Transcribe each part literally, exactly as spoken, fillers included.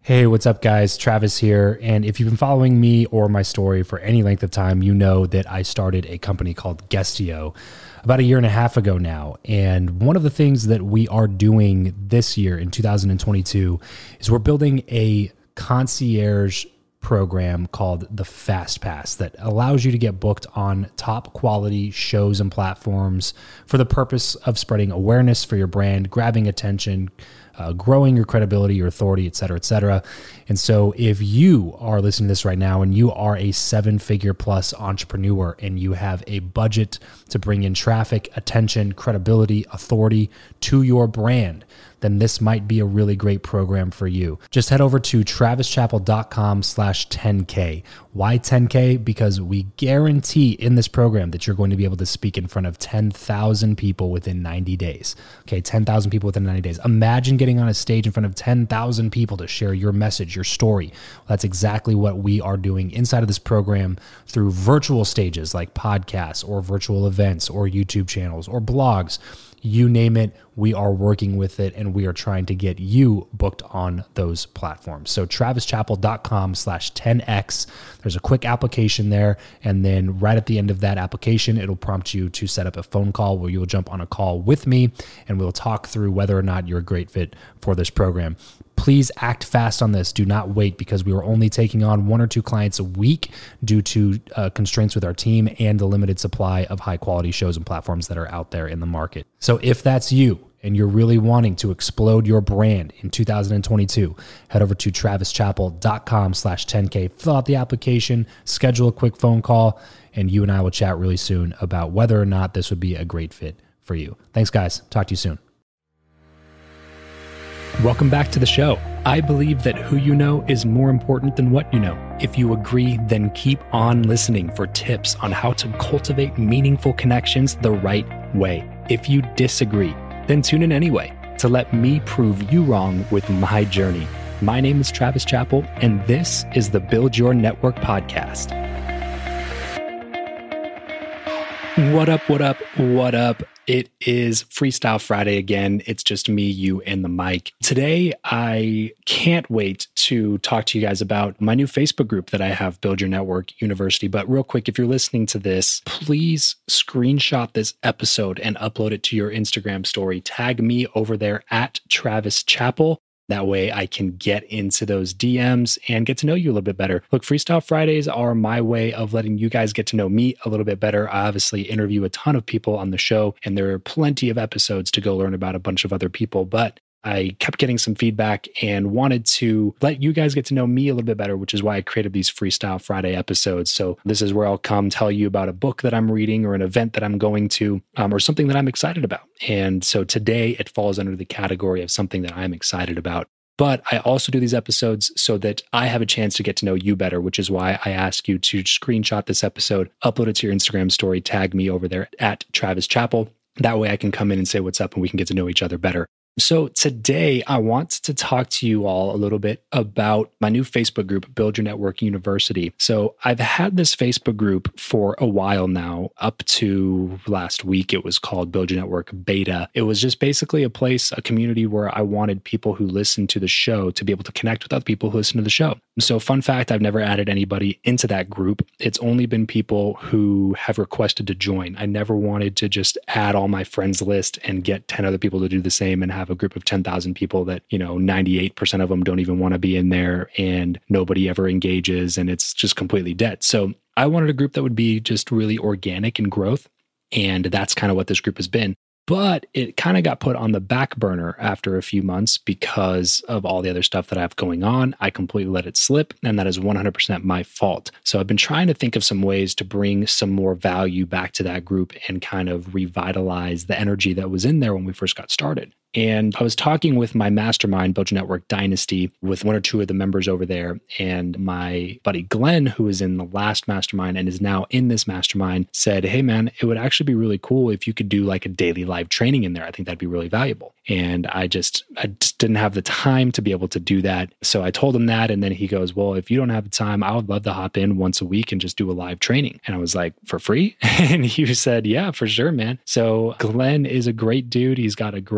Hey, what's up, guys? Travis here. And if you've been following me or my story for any length of time, you know that I started a company called Guestio about a year and a half ago now. And one of the things that we are doing this year in two thousand twenty-two is we're building a concierge program called the Fast Pass that allows you to get booked on top quality shows and platforms for the purpose of spreading awareness for your brand, grabbing attention, Uh, growing your credibility, your authority, et cetera, et cetera. And so if you are listening to this right now and you are a seven figure plus entrepreneur and you have a budget to bring in traffic, attention, credibility, authority to your brand, then this might be a really great program for you. Just head over to travischappell.com slash 10K. Why ten K? Because we guarantee in this program that you're going to be able to speak in front of ten thousand people within ninety days. Okay, ten thousand people within ninety days. Imagine getting on a stage in front of ten thousand people to share your message, your story. Well, that's exactly what we are doing inside of this program through virtual stages like podcasts or virtual events or YouTube channels or blogs. You name it, we are working with it, and we are trying to get you booked on those platforms. So travischappell.com slash 10X. There's a quick application there, and then right at the end of that application, it'll prompt you to set up a phone call where you'll jump on a call with me, and we'll talk through whether or not you're a great fit for this program. Please act fast on this. Do not wait, because we are only taking on one or two clients a week due to uh, constraints with our team and the limited supply of high quality shows and platforms that are out there in the market. So if that's you and you're really wanting to explode your brand in two thousand twenty-two, head over to travischappell.com slash 10K, fill out the application, schedule a quick phone call, and you and I will chat really soon about whether or not this would be a great fit for you. Thanks, guys. Talk to you soon. Welcome back to the show. I believe that who you know is more important than what you know. If you agree, then keep on listening for tips on how to cultivate meaningful connections the right way. If you disagree, then tune in anyway to let me prove you wrong with my journey. My name is Travis Chappell, and this is the Build Your Network podcast. What up, what up, what up? It is Freestyle Friday again. It's just me, you, and the mic. Today, I can't wait to talk to you guys about my new Facebook group that I have, Build Your Network University. But real quick, if you're listening to this, please screenshot this episode and upload it to your Instagram story. Tag me over there at Travis Chappell. That way I can get into those D Ms and get to know you a little bit better. Look, Freestyle Fridays are my way of letting you guys get to know me a little bit better. I obviously interview a ton of people on the show, and there are plenty of episodes to go learn about a bunch of other people, but I kept getting some feedback and wanted to let you guys get to know me a little bit better, which is why I created these Freestyle Friday episodes. So this is where I'll come tell you about a book that I'm reading or an event that I'm going to, um, or something that I'm excited about. And so today it falls under the category of something that I'm excited about. But I also do these episodes so that I have a chance to get to know you better, which is why I ask you to screenshot this episode, upload it to your Instagram story, tag me over there at Travis Chappell. That way I can come in and say what's up and we can get to know each other better. So today I want to talk to you all a little bit about my new Facebook group, Build Your Network University. So I've had this Facebook group for a while now. Up to last week, it was called Build Your Network Beta. It was just basically a place, a community where I wanted people who listen to the show to be able to connect with other people who listen to the show. So fun fact, I've never added anybody into that group. It's only been people who have requested to join. I never wanted to just add all my friends list and get ten other people to do the same and have a group of ten thousand people that, you know, ninety-eight percent of them don't even want to be in there and nobody ever engages and it's just completely dead. So I wanted a group that would be just really organic in growth. And that's kind of what this group has been. But it kind of got put on the back burner after a few months because of all the other stuff that I have going on. I completely let it slip, and that is one hundred percent my fault. So I've been trying to think of some ways to bring some more value back to that group and kind of revitalize the energy that was in there when we first got started. And I was talking with my mastermind, Build Your Network Dynasty, with one or two of the members over there. And my buddy Glenn, who was in the last mastermind and is now in this mastermind, said, hey, man, it would actually be really cool if you could do like a daily live training in there. I think that'd be really valuable. And I just, I just didn't have the time to be able to do that. So I told him that. And then he goes, well, if you don't have the time, I would love to hop in once a week and just do a live training. And I was like, for free? And he said, yeah, for sure, man. So Glenn is a great dude. He's got a great business.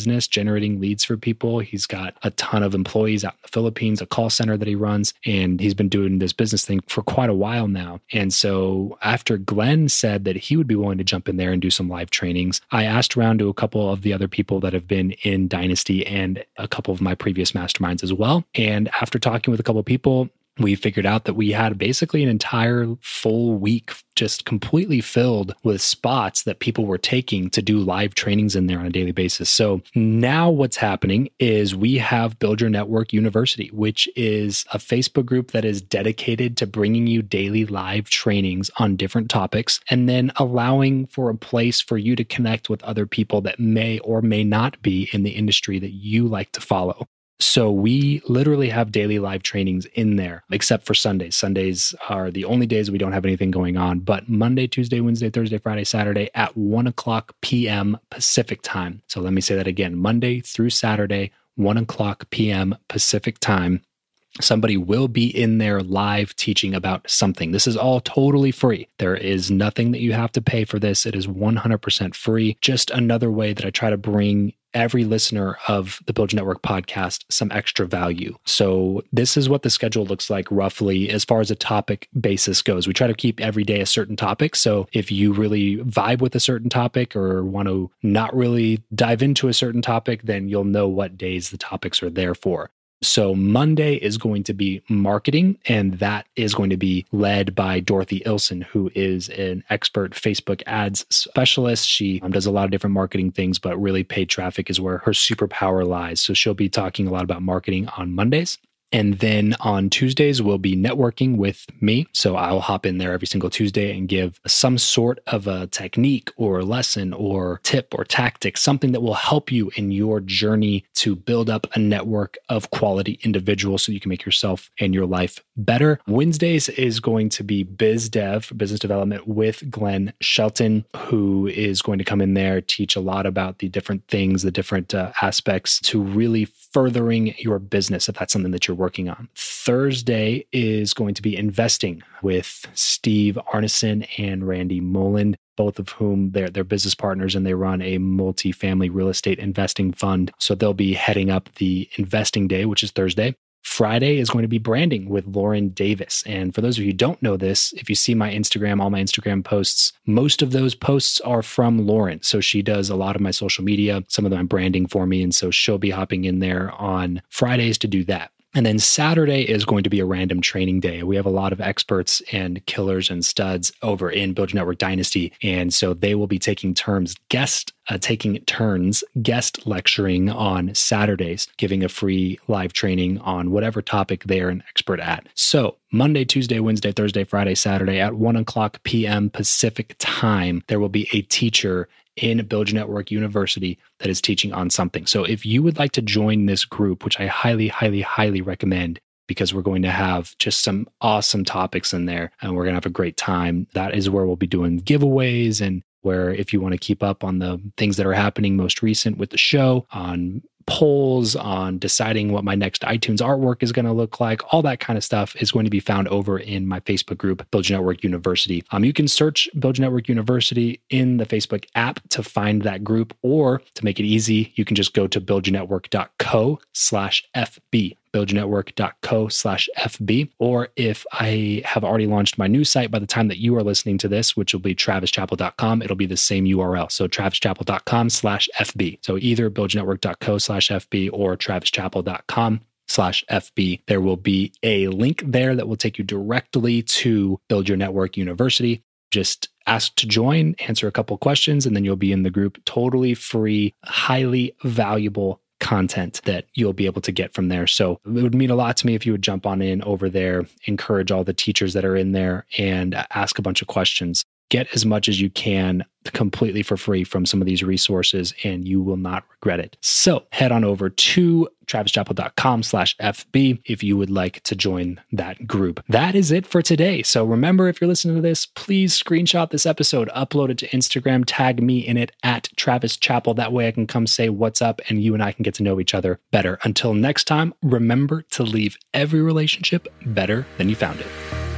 business generating leads for people. He's got a ton of employees out in the Philippines, a call center that he runs, and he's been doing this business thing for quite a while now. And so after Glenn said that he would be willing to jump in there and do some live trainings, I asked around to a couple of the other people that have been in Dynasty and a couple of my previous masterminds as well. And after talking with a couple of people, we figured out that we had basically an entire full week just completely filled with spots that people were taking to do live trainings in there on a daily basis. So now what's happening is we have Build Your Network University, which is a Facebook group that is dedicated to bringing you daily live trainings on different topics and then allowing for a place for you to connect with other people that may or may not be in the industry that you like to follow. So we literally have daily live trainings in there, except for Sundays. Sundays are the only days we don't have anything going on. But Monday, Tuesday, Wednesday, Thursday, Friday, Saturday at one o'clock p.m. Pacific time. So let me say that again. Monday through Saturday, one o'clock p.m. Pacific time. Somebody will be in there live teaching about something. This is all totally free. There is nothing that you have to pay for this. It is one hundred percent free. Just another way that I try to bring every listener of the Build Your Network podcast some extra value. So this is what the schedule looks like roughly as far as a topic basis goes. We try to keep every day a certain topic. So if you really vibe with a certain topic or want to not really dive into a certain topic, then you'll know what days the topics are there for. So Monday is going to be marketing, and that is going to be led by Dorothy Ilson, who is an expert Facebook ads specialist. She um, does a lot of different marketing things, but really paid traffic is where her superpower lies. So she'll be talking a lot about marketing on Mondays. And then on Tuesdays, we'll be networking with me. So I'll hop in there every single Tuesday and give some sort of a technique or lesson or tip or tactic, something that will help you in your journey to build up a network of quality individuals so you can make yourself and your life better. Wednesdays is going to be Biz Dev, business development with Glenn Shelton, who is going to come in there, teach a lot about the different things, the different uh, aspects to really furthering your business, if that's something that you're working on. Thursday is going to be investing with Steve Arneson and Randy Moland, both of whom they're, they're business partners and they run a multi-family real estate investing fund. So they'll be heading up the investing day, which is Thursday. Friday is going to be branding with Lauren Davis. And for those of you who don't know this, if you see my Instagram, all my Instagram posts, most of those posts are from Lauren. So she does a lot of my social media, some of them I'm branding for me. And so she'll be hopping in there on Fridays to do that. And then Saturday is going to be a random training day. We have a lot of experts and killers and studs over in Build Your Network Dynasty. And so they will be taking turns guest Uh, taking turns guest lecturing on Saturdays, giving a free live training on whatever topic they're an expert at. So Monday, Tuesday, Wednesday, Thursday, Friday, Saturday at one o'clock p.m. Pacific time, there will be a teacher in Build Your Network University that is teaching on something. So if you would like to join this group, which I highly, highly, highly recommend, because we're going to have just some awesome topics in there and we're going to have a great time. That is where we'll be doing giveaways, and where if you want to keep up on the things that are happening most recent with the show, on polls, on deciding what my next iTunes artwork is going to look like, all that kind of stuff is going to be found over in my Facebook group, Build Your Network University. Um, you can search Build Your Network University in the Facebook app to find that group, or to make it easy, you can just go to buildyournetwork.co slash FB. buildyournetwork.co slash FB. Or if I have already launched my new site by the time that you are listening to this, which will be travis chappell dot com, it'll be the same U R L. So travis chappell dot com slash FB. So either buildyournetwork.co slash FB or travis chappell dot com slash FB. There will be a link there that will take you directly to Build Your Network University. Just ask to join, answer a couple questions, and then you'll be in the group. Totally free, highly valuable content that you'll be able to get from there. So it would mean a lot to me if you would jump on in over there, encourage all the teachers that are in there, and ask a bunch of questions. Get as much as you can completely for free from some of these resources, and you will not regret it. So head on over to travis chappell dot com slash F B if you would like to join that group. That is it for today. So remember, if you're listening to this, please screenshot this episode, upload it to Instagram, tag me in it at Travis Chappell. That way I can come say what's up and you and I can get to know each other better. Until next time, remember to leave every relationship better than you found it.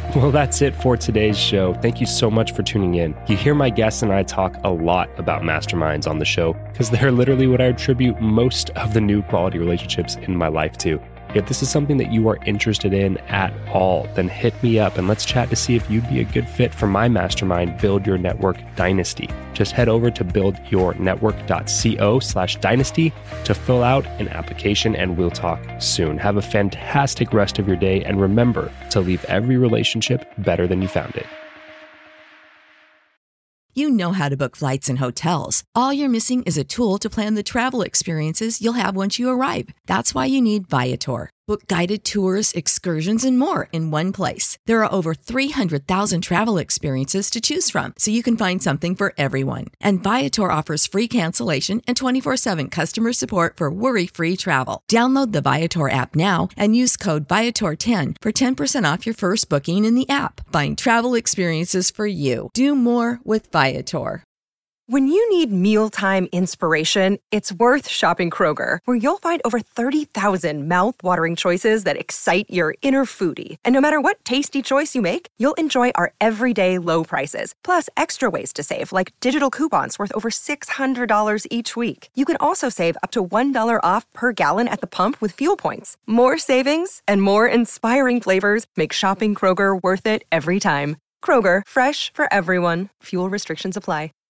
Well, that's it for today's show. Thank you so much for tuning in. You hear my guests and I talk a lot about masterminds on the show because they're literally what I attribute most of the new quality relationships in my life to. If this is something that you are interested in at all, then hit me up and let's chat to see if you'd be a good fit for my mastermind, Build Your Network Dynasty. Just head over to buildyournetwork.co slash dynasty to fill out an application and we'll talk soon. Have a fantastic rest of your day and remember to leave every relationship better than you found it. You know how to book flights and hotels. All you're missing is a tool to plan the travel experiences you'll have once you arrive. That's why you need Viator. Book guided tours, excursions, and more in one place. There are over three hundred thousand travel experiences to choose from, so you can find something for everyone. And Viator offers free cancellation and twenty-four seven customer support for worry-free travel. Download the Viator app now and use code Viator ten for ten percent off your first booking in the app. Find travel experiences for you. Do more with Viator. When you need mealtime inspiration, it's worth shopping Kroger, where you'll find over thirty thousand mouth-watering choices that excite your inner foodie. And no matter what tasty choice you make, you'll enjoy our everyday low prices, plus extra ways to save, like digital coupons worth over six hundred dollars each week. You can also save up to one dollar off per gallon at the pump with fuel points. More savings and more inspiring flavors make shopping Kroger worth it every time. Kroger, fresh for everyone. Fuel restrictions apply.